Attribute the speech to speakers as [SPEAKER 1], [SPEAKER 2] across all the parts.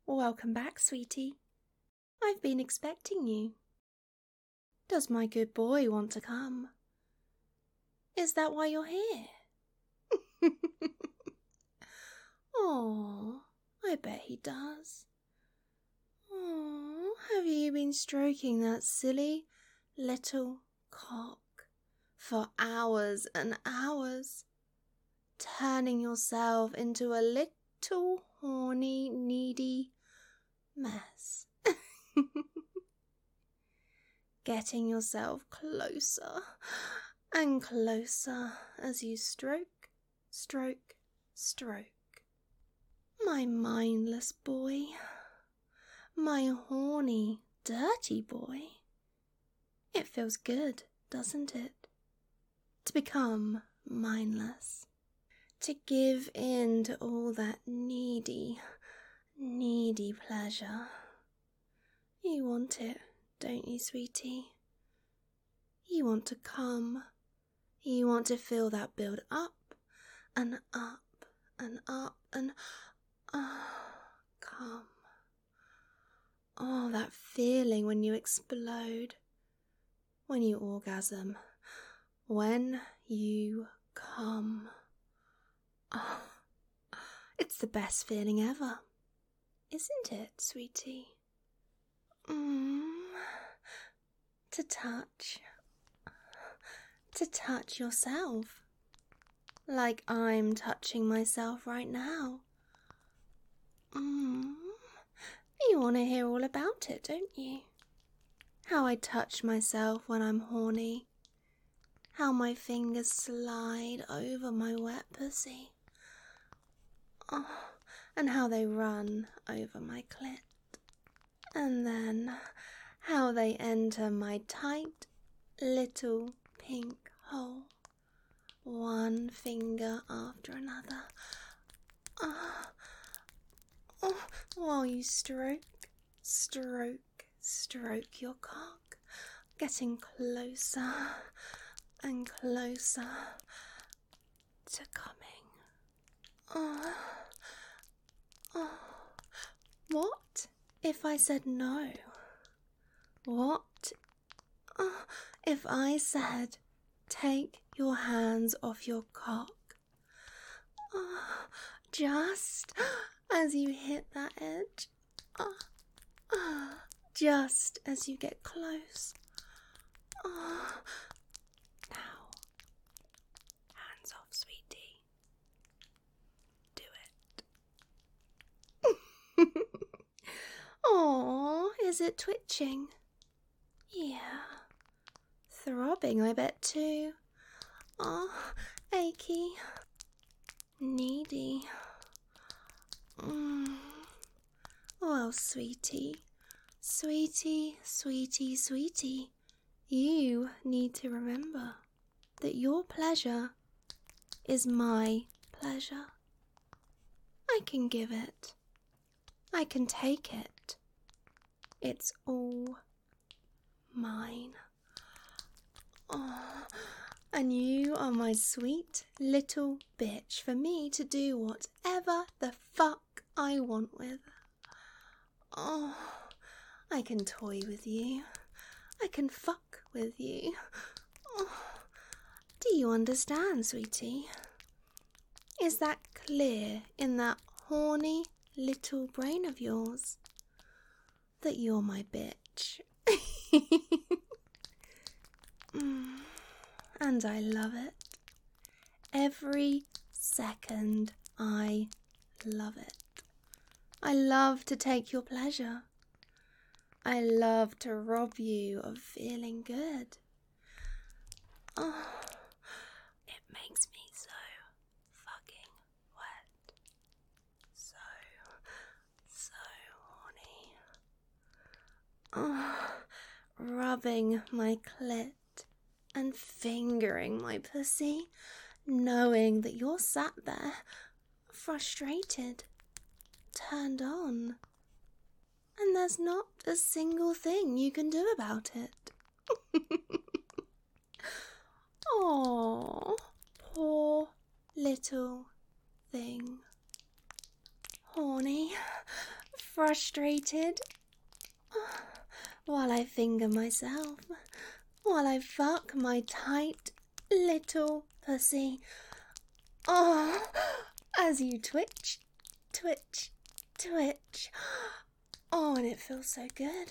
[SPEAKER 1] Welcome back, sweetie. I've been expecting you. Does my good boy want to come? Is that why you're here? Oh, I bet he does. Oh, have you been stroking that silly little cock for hours and hours, turning yourself into a little horny, needy mess? Getting yourself closer and closer as you stroke, stroke, stroke. My mindless boy, my horny, dirty boy. It feels good, doesn't it? To become mindless, to give in to all that needy pleasure. You want it, don't you, sweetie? You want to come. You want to feel that build up and up and up and come. Oh, that feeling when you explode, when you orgasm, when you come. Oh, it's the best feeling ever, isn't it, sweetie? To touch yourself, like I'm touching myself right now. You want to hear all about it, don't you? How I touch myself when I'm horny. How my fingers slide over my wet pussy. Oh, and how they run over my clit. And then how they enter my tight little pink hole. One finger after another. While you stroke, stroke, stroke your cock, getting closer and closer to coming. What if I said no? What if I said take your hands off your cock? Just as you hit that edge. Just as you get close. Now, hands off, sweetie. Do it. Oh, is it twitching? Yeah. Throbbing, I bet too. Oh, achy. Needy. Well, sweetie, sweetie, sweetie, sweetie, you need to remember that your pleasure is my pleasure. I can give it. I can take it. It's all mine. Oh, and you are my sweet little bitch for me to do whatever the fuck I want with. Oh, I can toy with you. I can fuck with you. Oh, do you understand, sweetie? Is that clear in that horny little brain of yours? That you're my bitch. And I love it. Every second I love it. I love to take your pleasure. I love to rob you of feeling good. Oh, it makes me so fucking wet. So horny. Oh, rubbing my clit and fingering my pussy, knowing that you're sat there, frustrated, turned on, and there's not a single thing you can do about it. Oh, poor little thing. Horny, frustrated while I finger myself, while I fuck my tight little pussy. Oh, as you twitch, twitch, twitch. Oh, and it feels so good.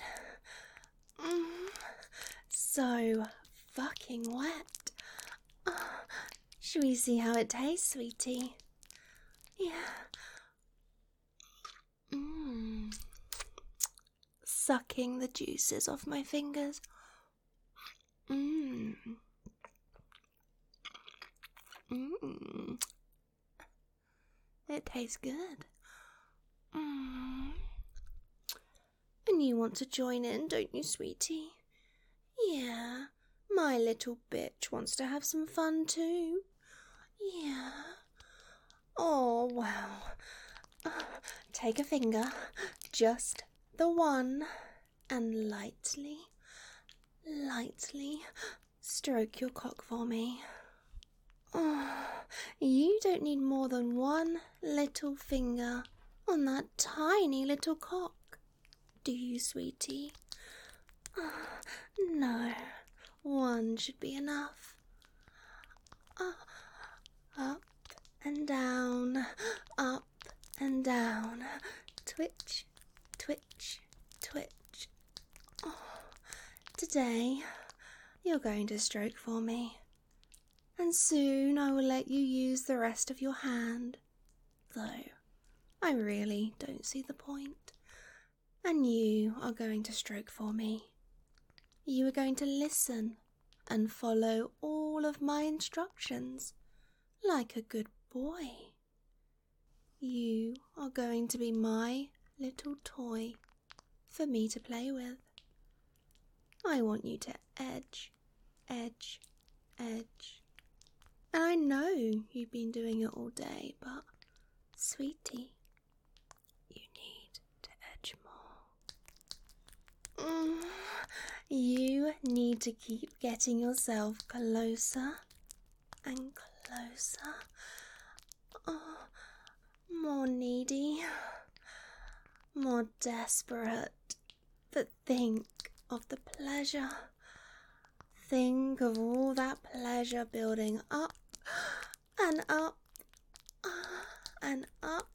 [SPEAKER 1] So fucking wet. Should we see how it tastes, sweetie? Yeah. Sucking the juices off my fingers. It tastes good. And you want to join in, don't you, sweetie? Yeah, my little bitch wants to have some fun too. Yeah. Oh, well. Take a finger, just the one, and lightly stroke your cock for me. Oh, you don't need more than one little finger on that tiny little cock, do you, sweetie? No, one should be enough. Up and down, up and down, twitch, twitch, twitch. Today, you're going to stroke for me, and soon I will let you use the rest of your hand, though I really don't see the point. And you are going to stroke for me. You are going to listen and follow all of my instructions like a good boy. You are going to be my little toy for me to play with. I want you to edge, edge, edge. And I know you've been doing it all day, but sweetie, you need to edge more. You need to keep getting yourself closer and closer. More needy, more desperate. But think of the pleasure. Think of all that pleasure building up and up and up.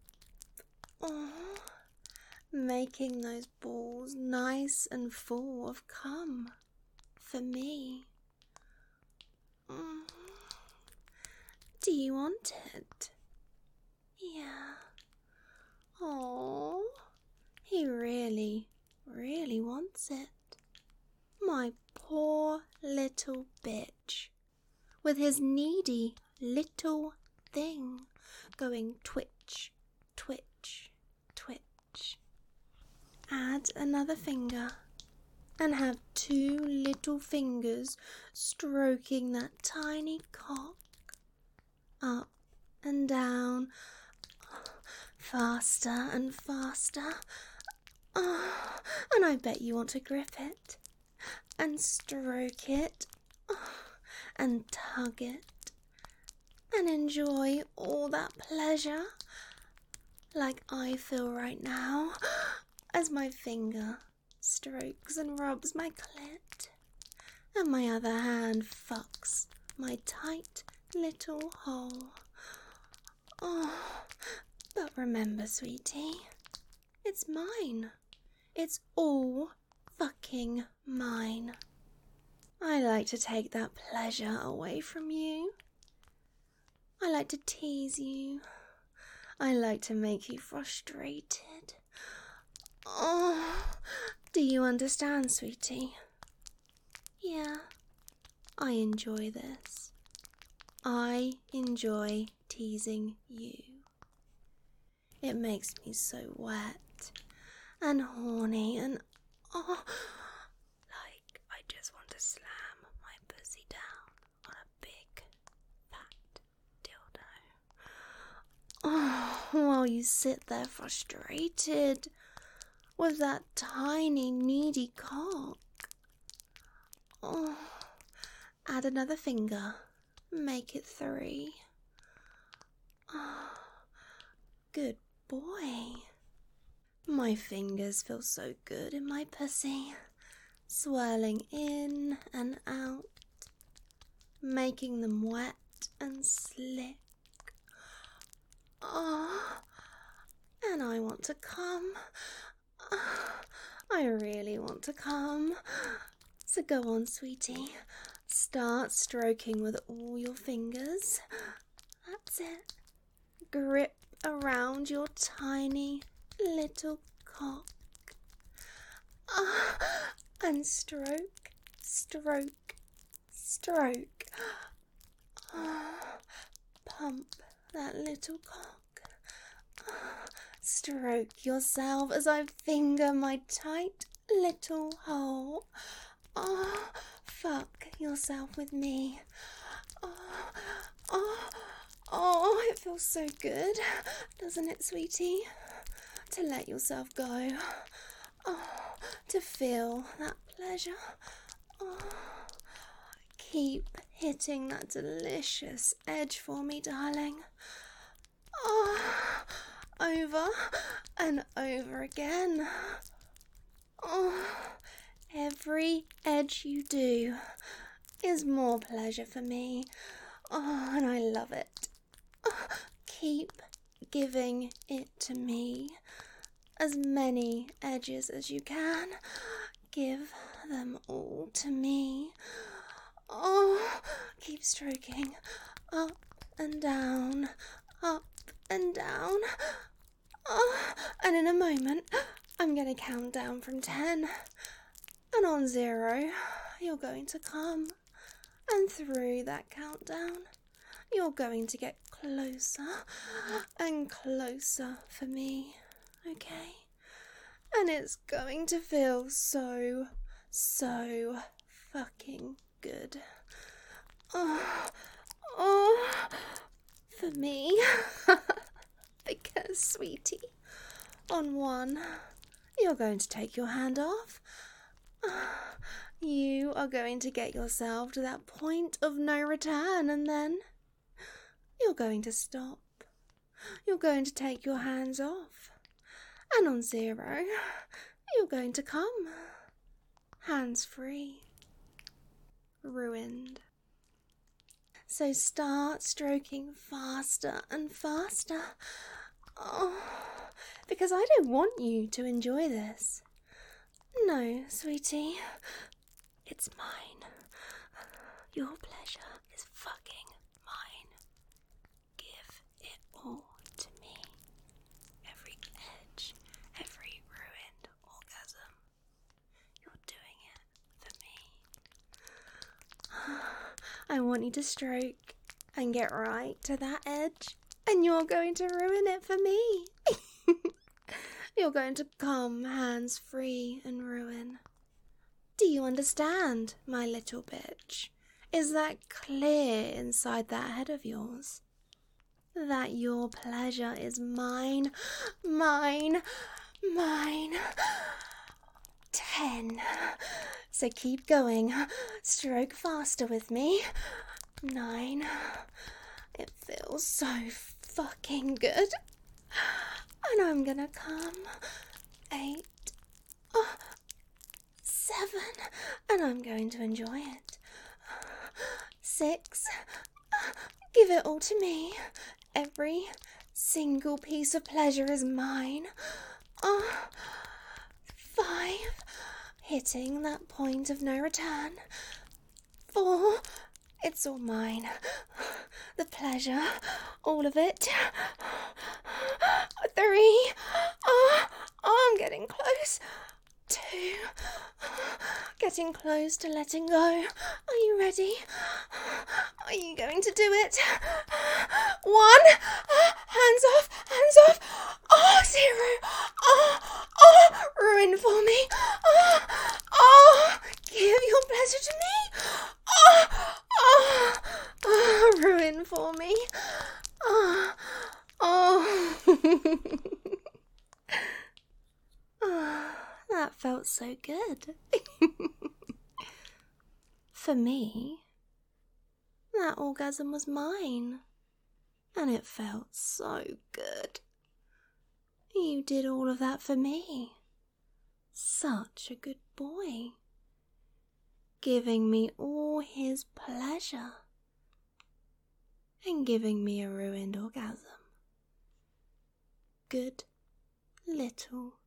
[SPEAKER 1] Making those balls nice and full of cum for me. Do you want it? Yeah. Oh, he really, really wants it. My poor little bitch, with his needy little thing going twitch, twitch, twitch. Add another finger and have two little fingers stroking that tiny cock up and down, faster and faster. And I bet you want to grip it and stroke it and tug it and enjoy all that pleasure like I feel right now as my finger strokes and rubs my clit and my other hand fucks my tight little hole. But remember, sweetie, it's mine. It's all fucking mine. I like to take that pleasure away from you. I like to tease you. I like to make you frustrated. Do you understand, sweetie? Yeah, I enjoy this. I enjoy teasing you. It makes me so wet and horny and like I just want to slam my pussy down on a big fat dildo. While you sit there frustrated with that tiny needy cock. Add another finger. Make it 3. Good boy. My fingers feel so good in my pussy, swirling in and out, making them wet and slick. Oh, and I want to come. I really want to come. So go on, sweetie. Start stroking with all your fingers. That's it. Grip around your tiny little cock. And stroke, stroke, stroke. Pump that little cock. Stroke yourself as I finger my tight little hole. Fuck yourself with me. It feels so good, doesn't it, sweetie? To let yourself go. To feel that pleasure. Keep hitting that delicious edge for me, darling. Over and over again. Every edge you do is more pleasure for me. And I love it. Keep giving it to me. As many edges as you can. Give them all to me. Keep stroking. Up and down. Up and down. And in a moment, I'm going to count down from 10. And on 0, you're going to come. And through that countdown, you're going to get closer and closer for me, okay? And it's going to feel so fucking good. For me. Because, sweetie, on 1, you're going to take your hand off. You are going to get yourself to that point of no return, and then you're going to stop. You're going to take your hands off. And on 0, you're going to come. Hands free. Ruined. So start stroking faster and faster. Because I don't want you to enjoy this. No, sweetie. It's mine. Your pleasure is fucking mine. Give it all to me. Every edge, every ruined orgasm. You're doing it for me. I want you to stroke and get right to that edge, and you're going to ruin it for me. You're going to come hands free and ruin. Do you understand, my little bitch? Is that clear inside that head of yours? That your pleasure is mine, mine, mine. 10. So keep going. Stroke faster with me. 9. It feels so fucking good. And I'm gonna come. 8. 7. And I'm going to enjoy it. 6. Give it all to me. Every single piece of pleasure is mine. 5. Hitting that point of no return. 4. It's all mine. The pleasure. All of it. 3. I'm getting close. 2. Getting close to letting go. Are you ready? Are you going to do it? 1. Hands off. Hands off. 0. Ruin for me. Give your pleasure to me. Ruin for me. That felt so good. For me, that orgasm was mine, and it felt so good. You did all of that for me. Such a good boy. Giving me all his pleasure and giving me a ruined orgasm. Good little